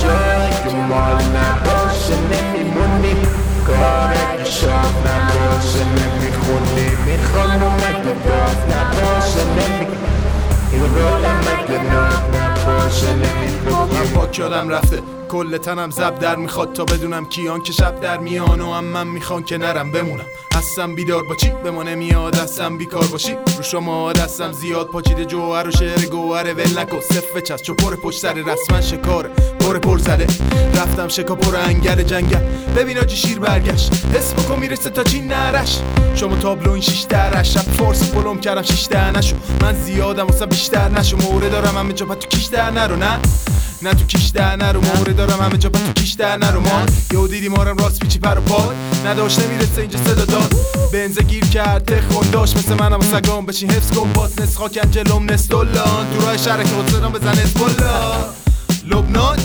جایی که مال نباشه نمیمونیم، کار اگه شاخ نباشه نمیخونیم، این خانوم اگه داغ نباشه نمیکنیم، این رولم اگه ناب نباشه نمیخونیم. من پاک یادم رفته کل تنم زب در میخواد تا بدونم کیان که شب در میان و هم من میخوان که نرم بمونم. هستم بیدار با چی به ما نمیاد، هستم بیکار باشی رو شما دستم زیاد پاچیده جوهر و شعر گوهره ول نکن صف چست چو پر پشت سر رسمن شکاره پر زده رفتم شکا پر انگر جنگل ببین آجی شیر برگشت حس بکن میرسه تا چین نرش شما تابلو این شیش درش شب فارسی پلوم کردم شیش در نشو من زیادم واسه بیشتر نشو موره دارم همه جا تو کیش در نرو نه تو کیش در نرو موره دارم همه جا تو کیش در نرو ما یهو دیدی مارم راست پیچی پر و پای نداشت نمیرسه اینجا صدا داد بنز گیر کرد تخون داشت مثل منم و سگام بشین حفظ کن باز نس خاکن جلوم نس دولان تو راه شهر که خودسران بزن اسبولا لبنان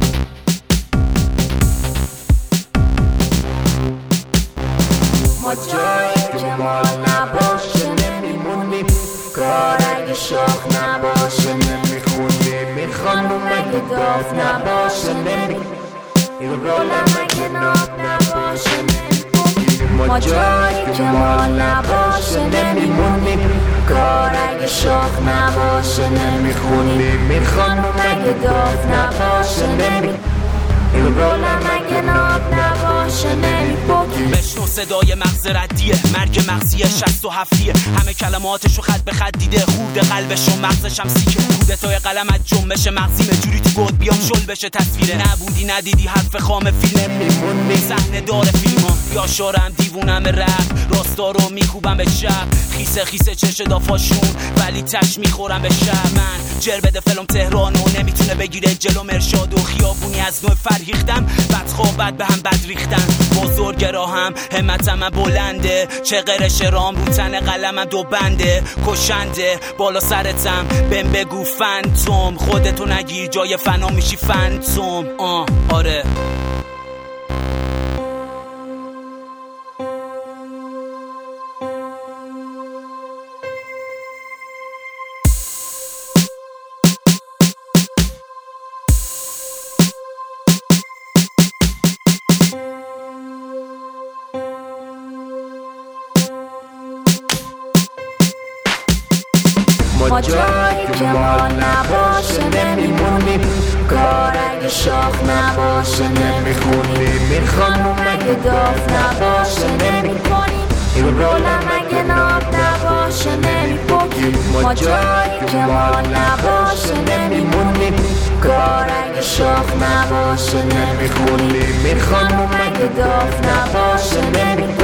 ما جایی که مال نباشه نمیمونیم، کار اگه شاخ نباشه نمیخونیم، این خانوم اگه داغ نباشه نمیکنیم، این رولم اگه ناب نباشه نمیکنیم. ما جایی که مال نباشه نمیمونیم، کار اگه شاخ نباشه نمیخونیم، این خانوم اگه داغ نباشه نمیکنیم، این رولم اگه ناب نباشه نمیپوکیم. بشنو صدای مغز ردیه مرگ مغزیه 67یه همه کلماتشو خط به خط دیده خورده قلبشو مغزشم سیکه کودتای قلم از جنبش مغزیمه جوری تو گود بیام شل بشه تصویره نبودی ندیدی حرف خام فیلم میمونی صحنه دار فیلمام یا شارم دیوونم رپ راستا رو میکوبم به شب خیسه چش دافاشون ولی تش میخورم به شب من جر بده فلم تهران و نمیتونه بگیره جلو مرشاد و خیابونی از نوع فرهیختم بدخوابت به هم بد ریختن بزرگرا هم همتم بلنده چه قرش رام رو تن قلمم دو بنده کشنده بالا سرتم بهم بگو فنتوم خودتو نگیر جای فنا میشی فنتوم آره ما جایی که مال نباشه نمیمونیم، کار اگه شاخ نباشه نمیخونیم، این خانوم اگه داغ نباشه نمیکنیم، این رولم اگه ناب نباشه نمیپوکیم. ما جایی که مال نباشه نمیمونیم، کار اگه شاخ نباشه نمیخونیم، این خانوم اگه داغ نباشه نمیکنیم.